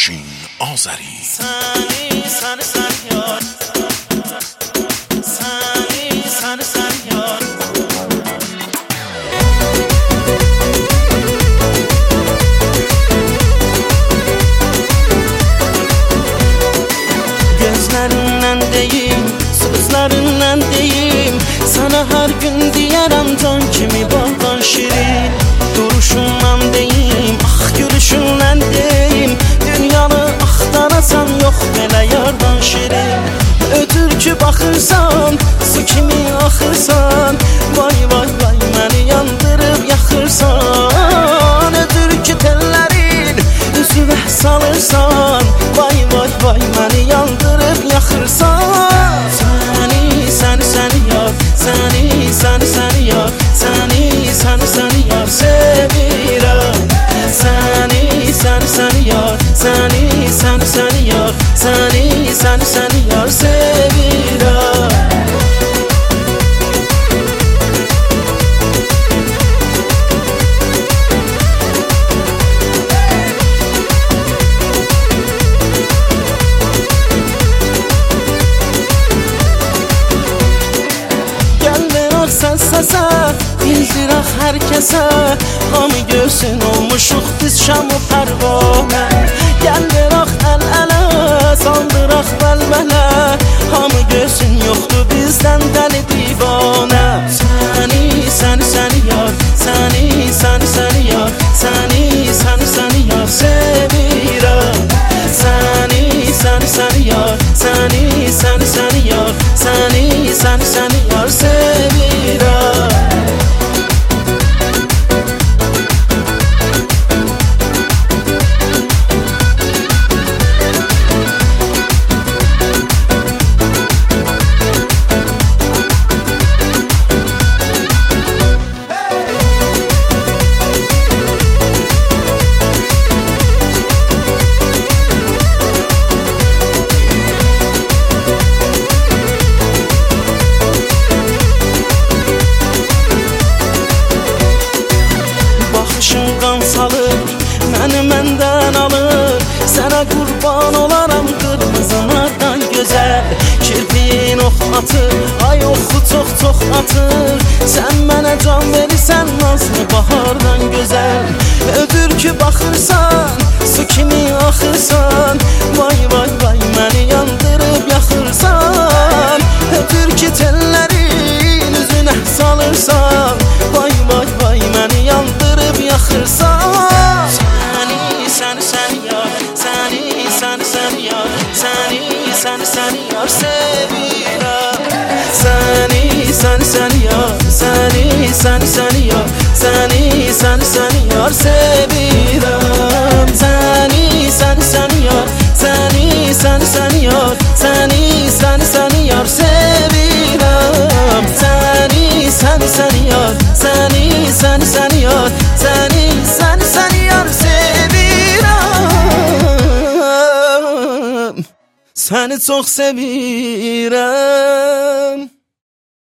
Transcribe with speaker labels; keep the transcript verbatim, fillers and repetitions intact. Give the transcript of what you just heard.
Speaker 1: Afşin Azəri.
Speaker 2: Səni, səni, səni yar, səni, səni, səni yar. Gözlərindən deyim, sözlərindən deyim, sana hər gün deyərəm can kimi bağdan şirin. Duruşundan deyim, ah gülüşündən deyim, dünyanı axtarasan yox belə yardan şirin. Ötür ki baxırsan, su kimi axırsan, vay vay vay məni yandırıb yaxırsan. Ötür ki tellərin üzüvə salırsan, vay vay vay məni yandırıb yaxırsan. Səni, səni, səni yar, səni, səni, səni yar, səni, səni, səni yar sevirəm. Səni, səni, səni yar, səni, səni, səni yar, səni, səni, səni yar sevirəm. Səsə, bildirək hər kəsə, hamı görsün olmuşuq biz şam-ı pərvanə. Gəl verək əl-ələ, saldıraq bəlbələ, hamı görsün yoxdur bizdən dəli divanə. Səni, səni, səni yar, səni, səni, səni yar, səni, səni, səni yar sevirəm. Səni, səni, səni yar, səni, səni, səni yar, səni, səni, səni yar sevirəm. Salır, məni məndən alır, sənə qurban olaram qırmızılardan gözəl. Kirpiyin ox atır, ay oxu çox çox atır, sən mənə can verirsən nazlı bahardan gözəl. Ötür ki baxırsan, su kimi axırsan, vay vay vay məni yandırıb yaxırsan. Ötür ki tellərin üzünə salırsan, vay vay vay məni yandırıb yaxırsan. Səni, səni yar, səni, səni, səni yar, səni, səni, səni yar sevirəm. Səni, səni, səni yar, səni, səni, səni yar, səni, səni, səni yar sevirəm. Səni, səni, səni yar, səni, səni, səni yar, səni, səni, səni yar sevirəm. Səni, səni, səni yar, səni, səni, səni yar, səni, səni, səni yar sevirəm. Səni çox sevirəm.